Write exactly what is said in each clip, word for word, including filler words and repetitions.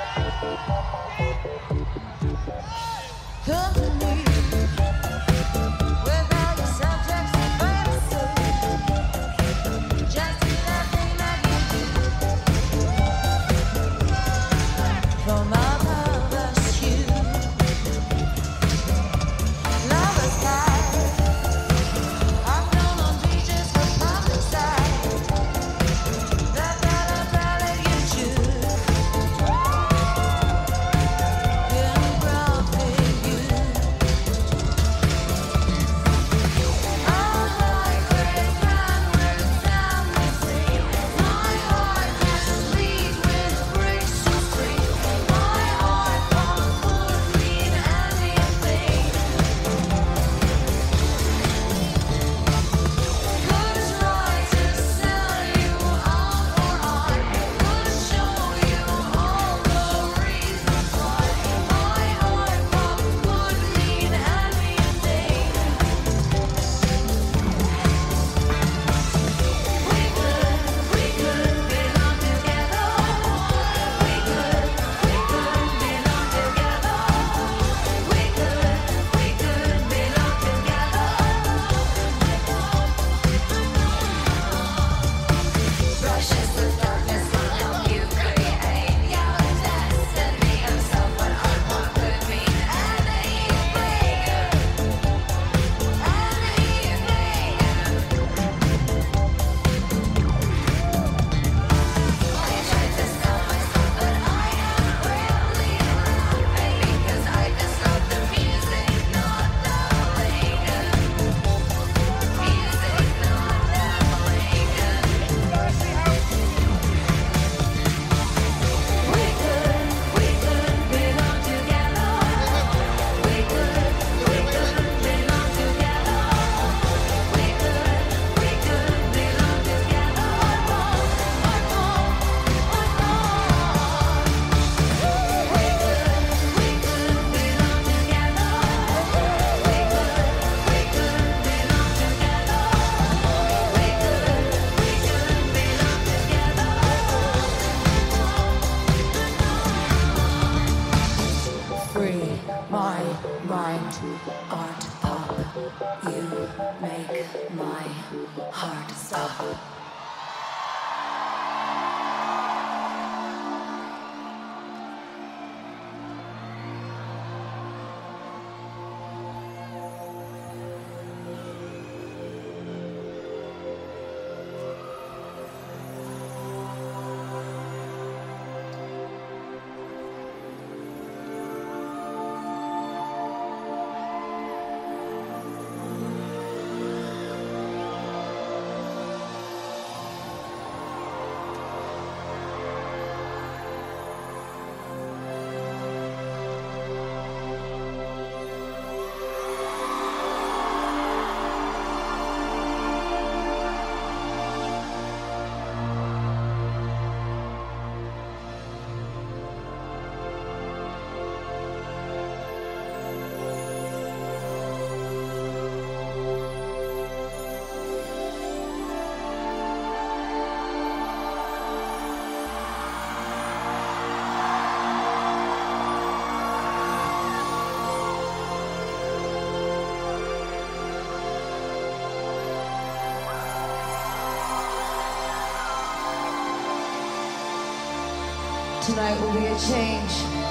Tonight will be a change.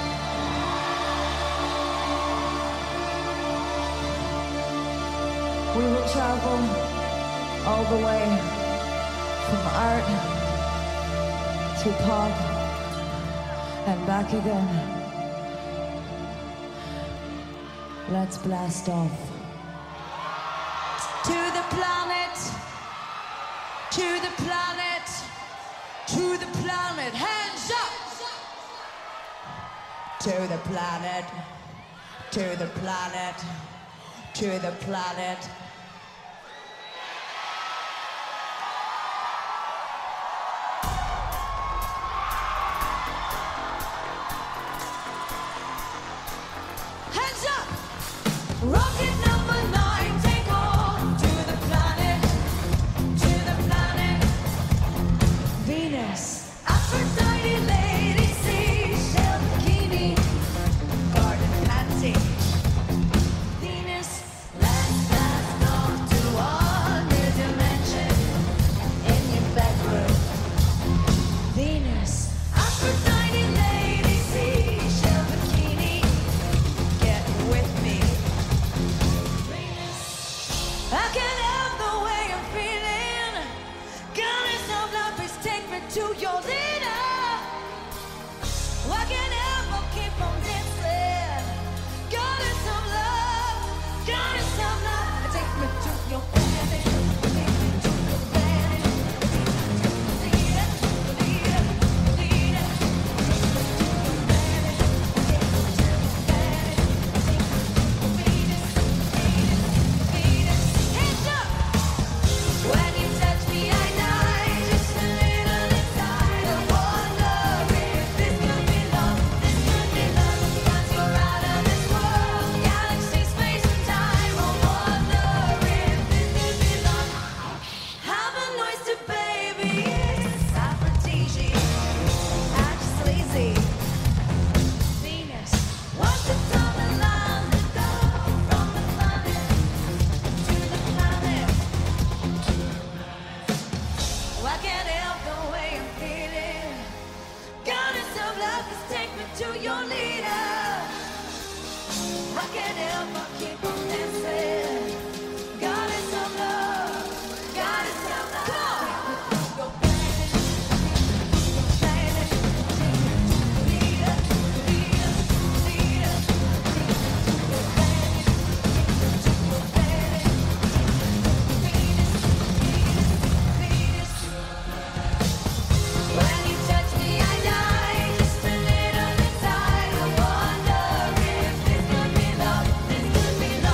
We will travel all the way from art to pop and back again. Let's blast off. To the planet, to the planet, to the planet, hands up! To the planet, to the planet, to the planet. Hands up! Rocket number nine, take off to the planet, to the planet. Venus, Aphrodite, lady, seashell. This could be love.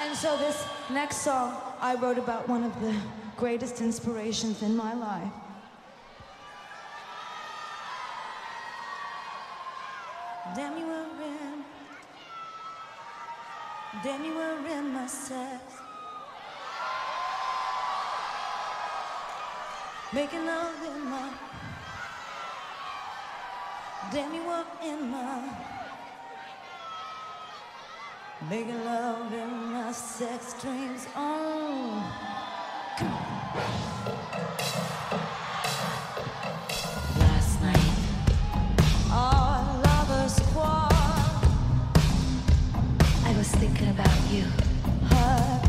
And so this next song I wrote about one of the greatest inspirations in my life. Damn, you were in, damn, you were in my sex. Making love in my, damn, you were in my, making love in my sex dreams. Oh, come on. Last night, our lovers quarreled. I was thinking about you. Hurt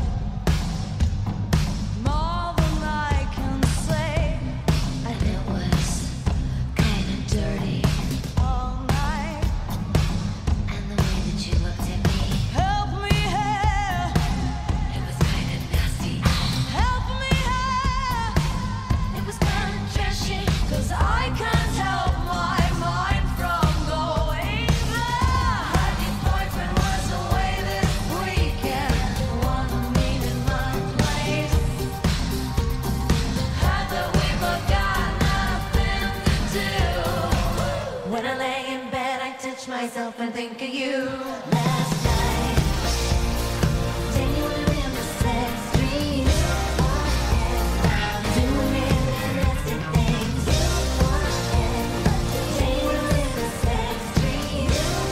more than I can say, and it was kinda dirty all night. And the way that you looked at me, help me here, it was kinda nasty. Help me here, it was kinda trashy. 'Cause I can't help my mind from going there. Had your boyfriend was away this weekend, wanted me in my place. Had that we forgot nothing to do. When I lay in bed, I touch myself and think of you. Last night, then you were in the sex dream, doing really nasty things. Then you were in the sex dream,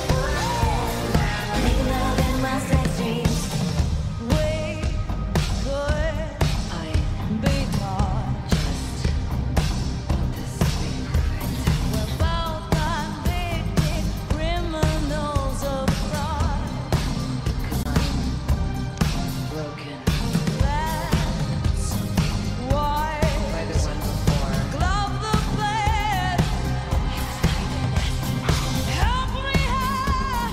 making love in my sex dreams. We could I be caught just want this to be perfect. We're both convicted criminals of crime. 'Cause I'm broken. That's why by the one before. Glove the blade. Help me here.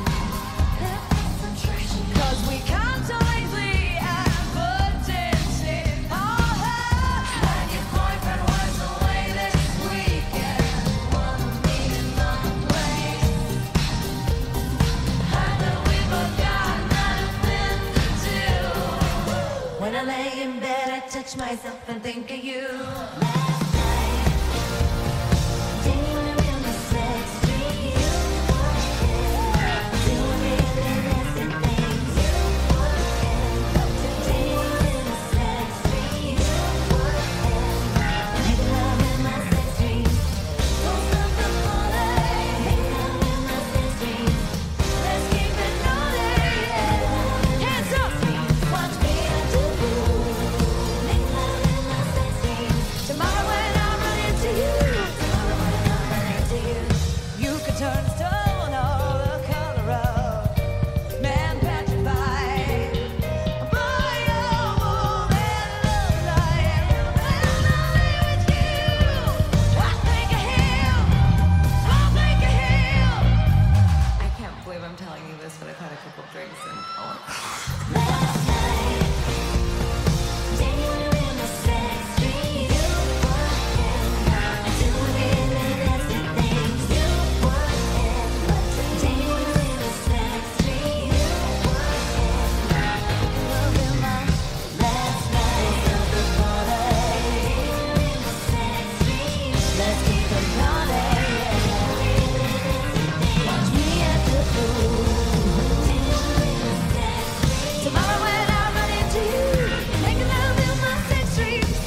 'Cause we can't lately and put it in our head. And your boyfriend was away this weekend, wanted me in my place. Had that we forgot nothing to do. When I lay in bed, I touch myself and think of you. Last night, then you were in my sex dream, doing really nasty things. Then you were in my sex dream, making love in my sex dreams. Don't stop the party, making love in my sex dreams. Let's keep it naughty, yeah. Hands up, watch me and do. Making love in my sex dreams. Tomorrow when I run into you, tomorrow when I run into you, you could turn stone or the color of man petrified. Boy, you're moving love like when I'm with you. I think of him, I think of him. I can't believe I'm telling you this, but I've had a couple drinks and I want to. Last night, then you were in my sex dream, doing really nasty things. Then you were in my sex dream, love in my last night of the party. In my sex dream, let's keep it naughty. Watch me at the pool. Tomorrow when I run into you, making love in my sex dreams.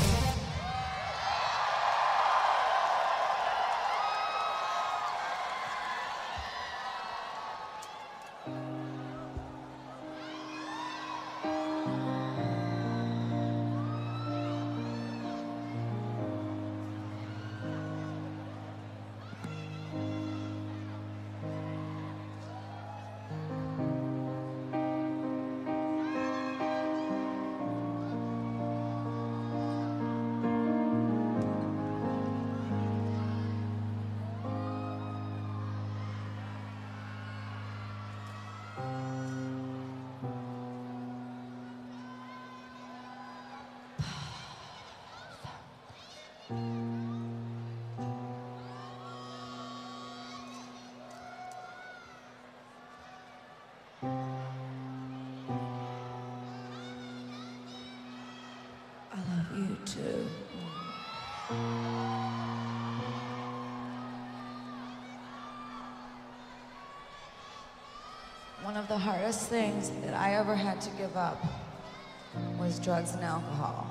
One of the hardest things that I ever had to give up was drugs and alcohol.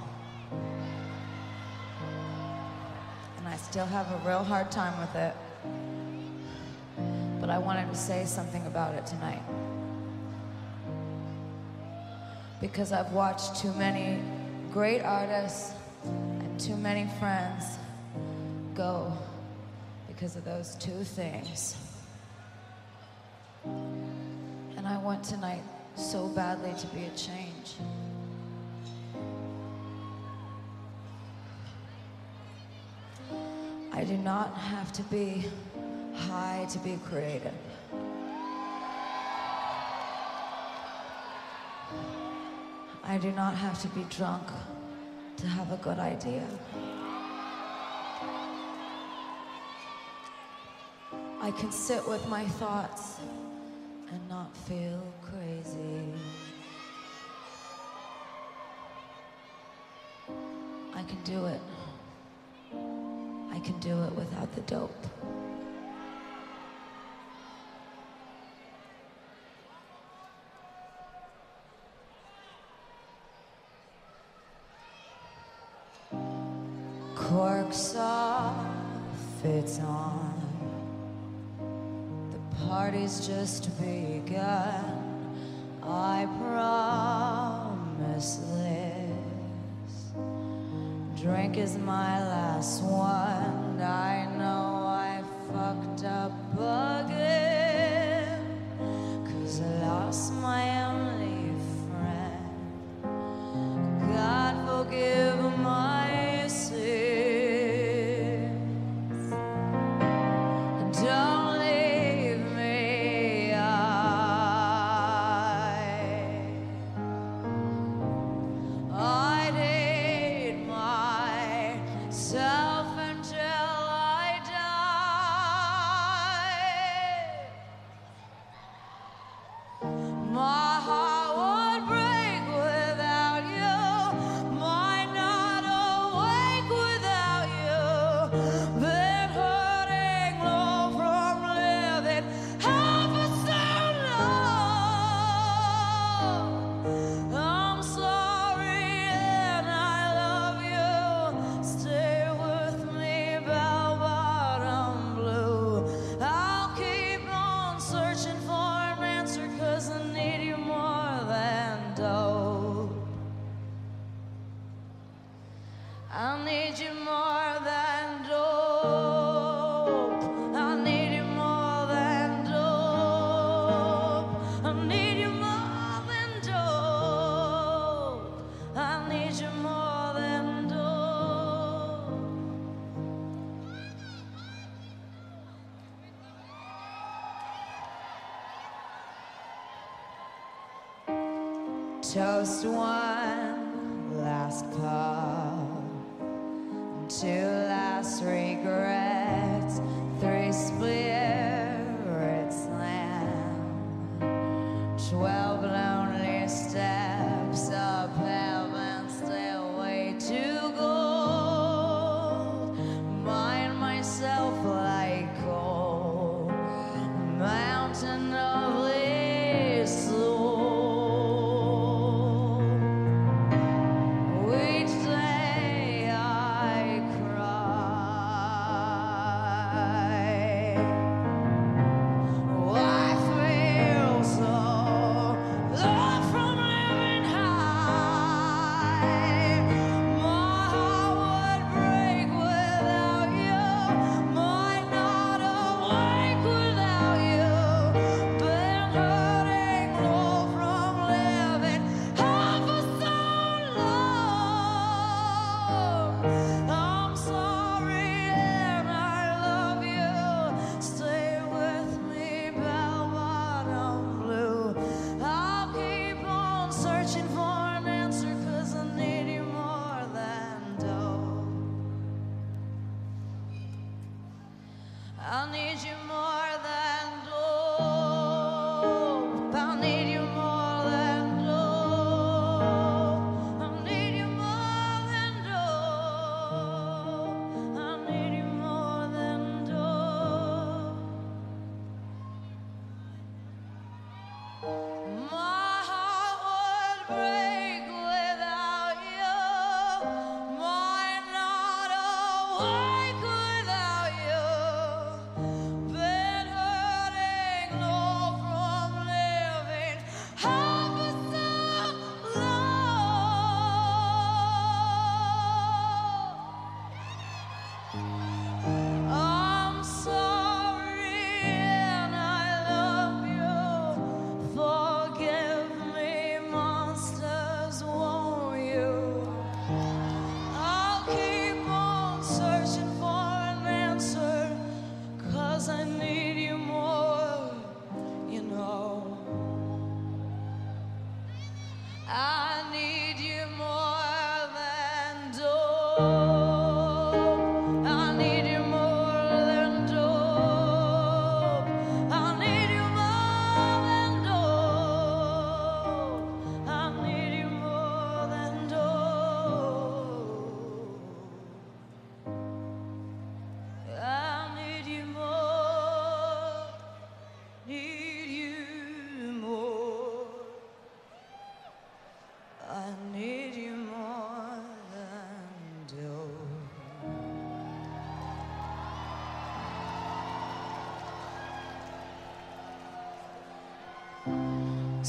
And I still have a real hard time with it. But I wanted to say something about it tonight. Because I've watched too many great artists and too many friends go because of those two things. And I want tonight so badly to be a change. I do not have to be high to be creative. I do not have to be drunk to have a good idea. I can sit with my thoughts and not feel crazy. I can do it. I can do it without the dope. Corks off, it's on. The party's just begun. I promise this. Drink is my last one. I know I fucked up again. 'Cause I lost my only friend. God forgive my sins. Don't leave me. I, I did myself until I died. My heart would break without you. Might not awake without you. Been hurting low from living half a so long. I'm sorry and I love you. Stay with me, bell bottom blue. I'll keep on searching for an answer, 'cause I need you more than dope. I need you more than dope. I need you more than dope. I need you more than dope. I need you more than dope. Toast one last cup, two last regrets, three spirits land, twelve lonely steps up heaven's stairway to gold. Mind myself like gold, mountain of this soul. Each day I cry. Oh, I feel so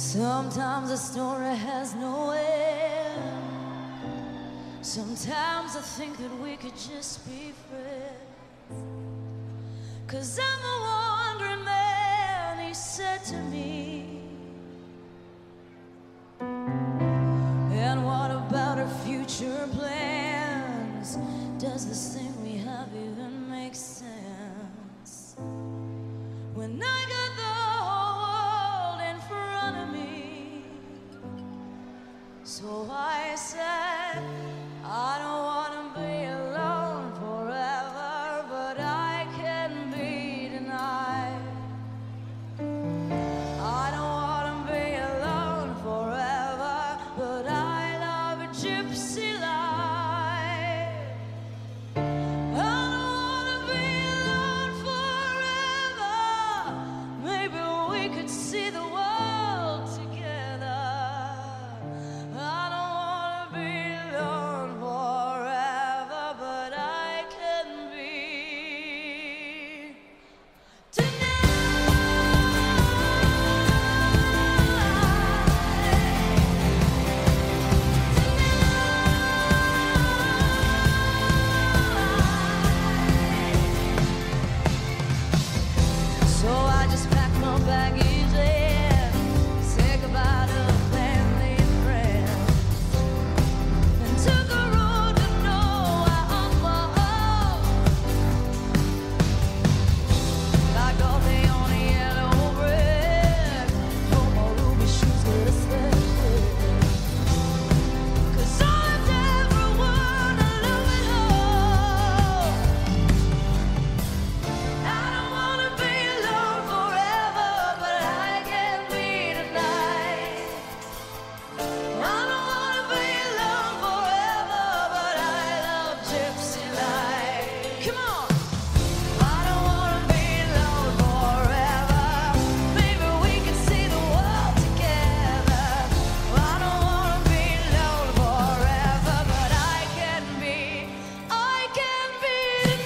Sometimes a story has no end. Sometimes I think that we could just be friends. Cause I'm a wandering man, he said to me. And what about our future plans? Does this thing we have even make sense? When I got the whole world in front of me, so I said, I don't want to be alone forever, but I can be tonight. I don't want to be alone forever, but I love a gypsy life. I don't want to be alone forever. Maybe we could see the world together. I don't want to be alone forever, but I can be tonight. So I just packed my baggage and said goodbye to family and friends, and took a road to nowhere on my own. Like all day on a yellow brick, no more ruby shoes, but a sled. Cause I left everyone alone at home. I don't wanna be alone forever, but I can be tonight. I don't wanna be alone forever, but I love gypsy life. Come on! I don't wanna be alone forever. Maybe we can see the world together. I don't wanna be alone forever, but I can be, I can be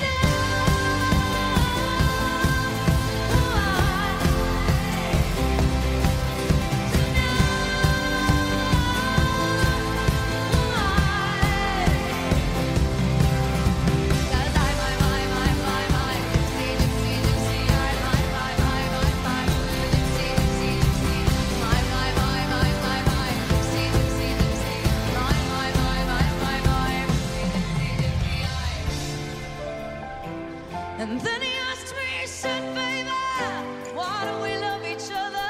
And then he asked me, he said, baby, why do we love each other?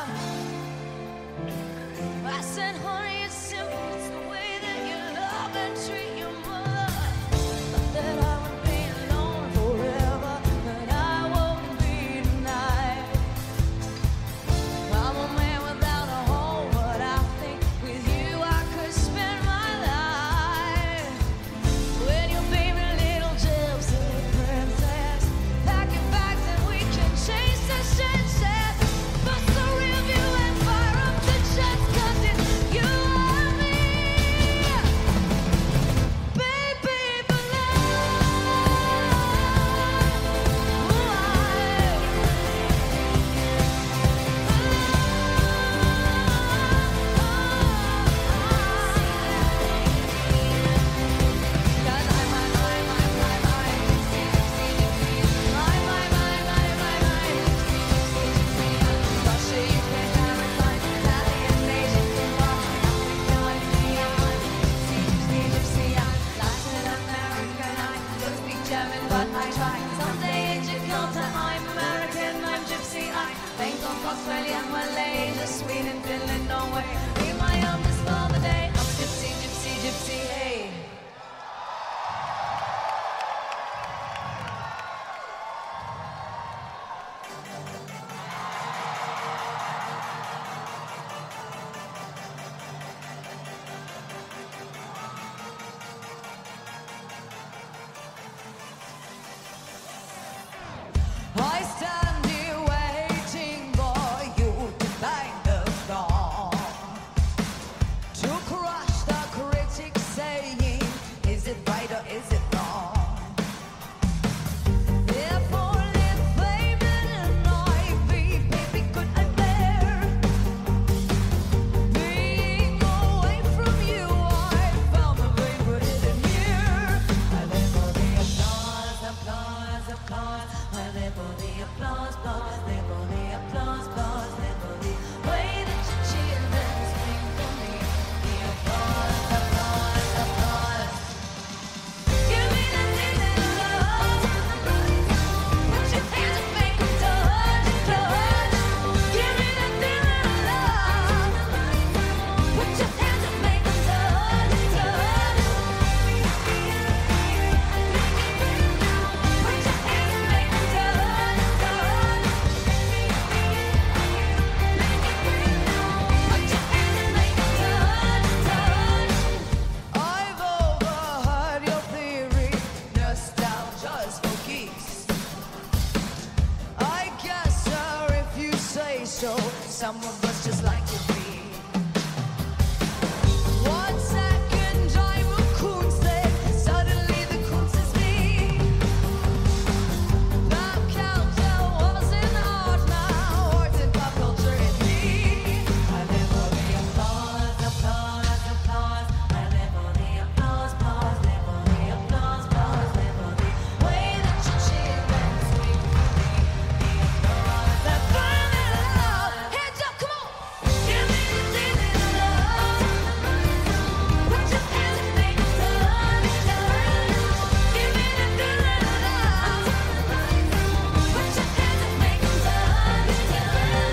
I said, honey, it's simple, it's the way that you love and treat your mother. Not that I would be alone forever, but I won't be tonight. I'm a man without a home, but I think with you I could spend my life. When you baby little gypsy princess, pack your bags and we can chase the sunset. Bust the rear view and fire up the jets, 'cause it's you and me, baby, for but I try. Someday in Jakarta, I'm American, I'm gypsy. I Bangkok, Australia, Malaysia, Sweden, Finland, Norway. Be my own this for the day. I'm a gypsy, gypsy, gypsy, hey. I stand here waiting for you to find the dawn. some of us just like to be. One second I'm a coon slave, suddenly the coon says me. Pop culture wasn't art now, art and pop culture is me. I live for the applause, applause, applause. I live for the applause, applause, live for the applause, applause, live for the way that you cheer and sweep me. The applause that burn it out. Hands up, come on. Give me the feeling of love. Put your hands and make it turn, turn. Give me the feeling of love. Put your hands and make it turn, turn.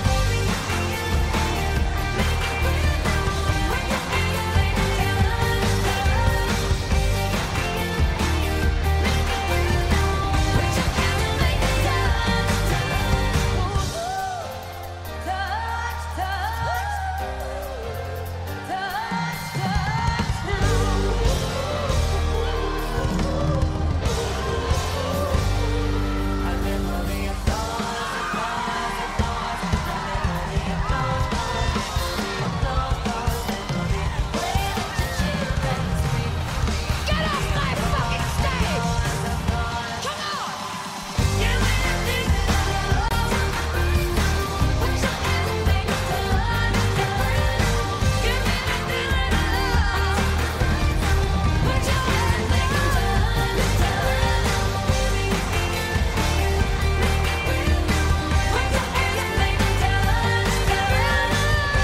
Get off my fucking stage! Come on! Give me the feeling of love. Put your hands and make it turn, turn. Give me the feeling of love. Put your hands and make it turn, turn. Put your hands and make it turn, turn. Put your hands and make it turn, turn.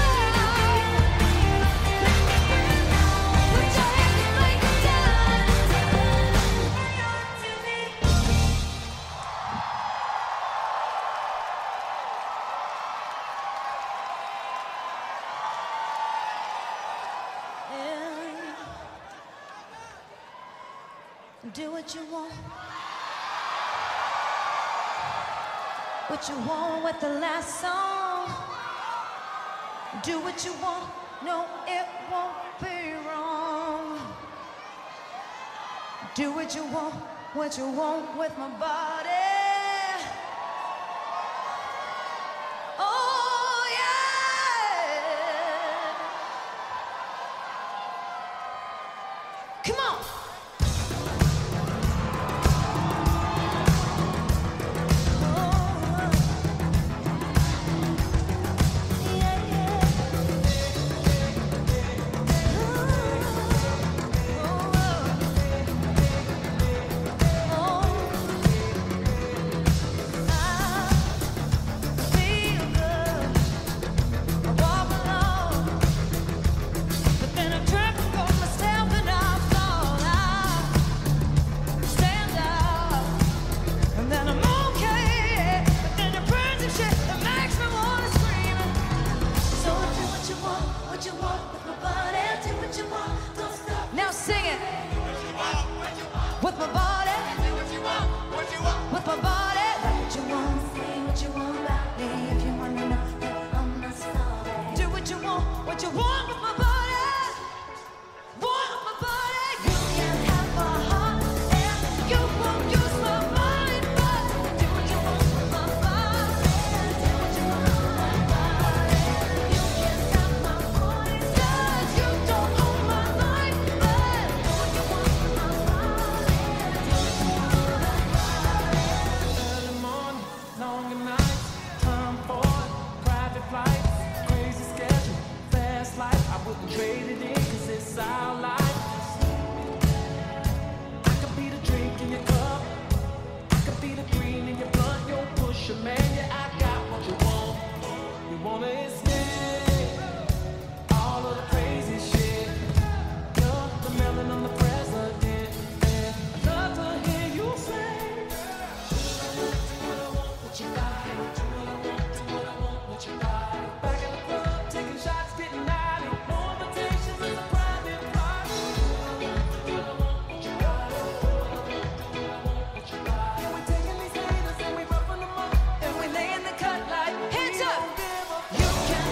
Do what you want. What you want with the last song. Do what you want. No, it won't be wrong. Do what you want. What you want with my body. Oh, yeah. Come on. Now sing it with my body. With my body. What you want, say what you want about me. If you want to know that I'm not sorry. Do what you want, what you want with my body. Want with my body. You can't have my heart and you won't use my mind. But do what you want with my body. Do what you want with my body. You can't stop my voice 'cause you don't own my life. But do what you want with my body. Do what you want with my body. Early morning, longer nights, time for private flights, crazy schedule, fast life. I wouldn't trade it in 'cause it's our life. I could be the drink in your cup, I could be the green in your blunt. You'll push a man, yeah, I got what you want. You wanna escape all of the crazy shit. You're the melon on the president, and I'd love to hear you say. What you got? Do what I want, do what I want, what you got? Back in the club, taking shots, getting naughty. No invitations, it's a private party. Do what I want, do what I want, what you got? Do what I want, do what I want, what you got? Yeah, we taking these haters and we roughing them up. And we lay in the cut like hands up. Don't give a You can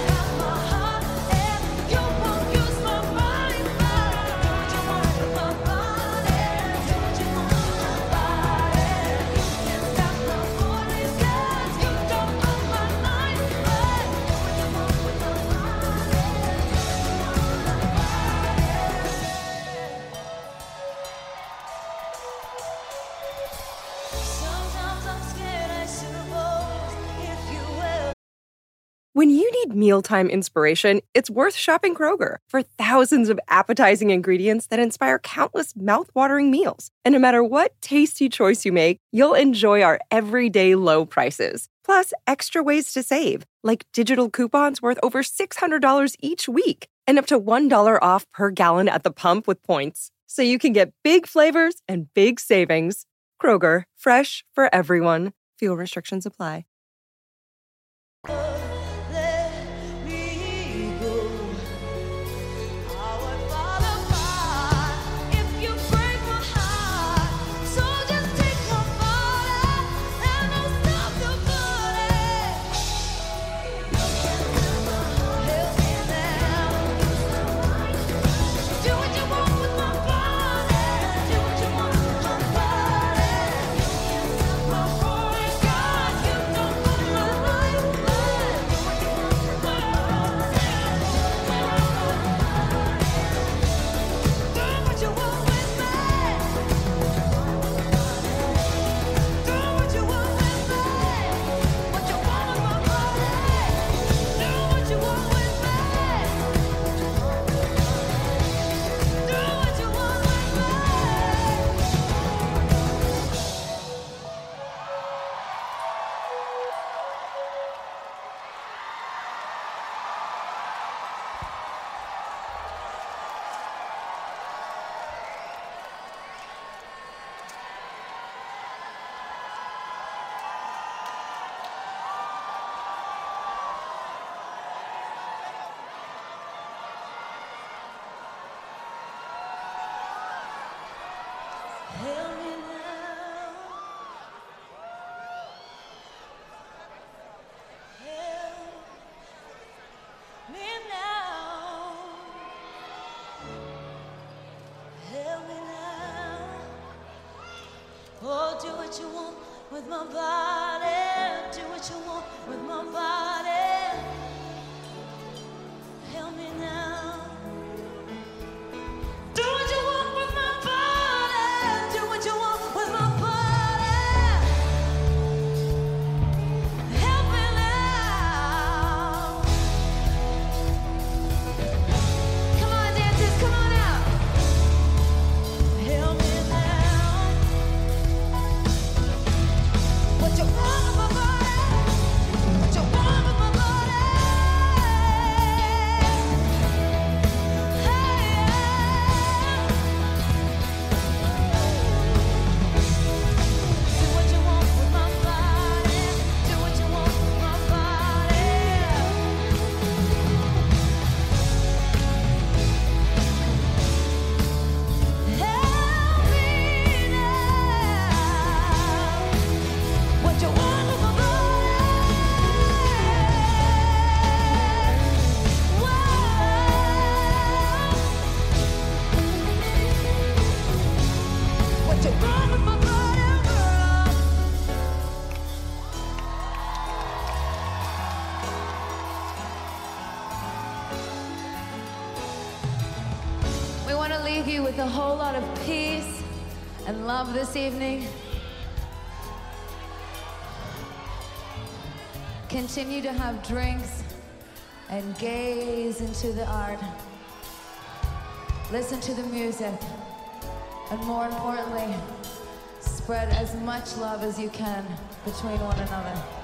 When you need mealtime inspiration, it's worth shopping Kroger for thousands of appetizing ingredients that inspire countless mouthwatering meals. And no matter what tasty choice you make, you'll enjoy our everyday low prices. Plus, extra ways to save, like digital coupons worth over six hundred dollars each week and up to one dollar off per gallon at the pump with points. So you can get big flavors and big savings. Kroger, fresh for everyone. Fuel restrictions apply. Let me go. I would fall apart if you break my heart. So just take my body and don't stop the bullet. Help me now. Do what you want with my body. Do what you want with my body. My boy, God, you don't put my life back. Do what you want with my body. Do what you want with me. Do what you want with me. What you want with my body. Do what you want with me. Do what you want with Help me now. Help me now. Help me now. Oh, do what you want with my body. Do what you want with my body. Help me now. Do what you want with my body. Do what you want with my body. Help me now. Come on, dancers, come on out. Help me now. What you want with my body? What you want with my body? Do what you want with my body. Do what you want with my body. Help me now. What you want with my body? Whoa. What you want with my body, girl? We want to leave you with a whole lot of peace and love this evening. Continue to have drinks and gaze into the art. Listen to the music. And more importantly, spread as much love as you can between one another.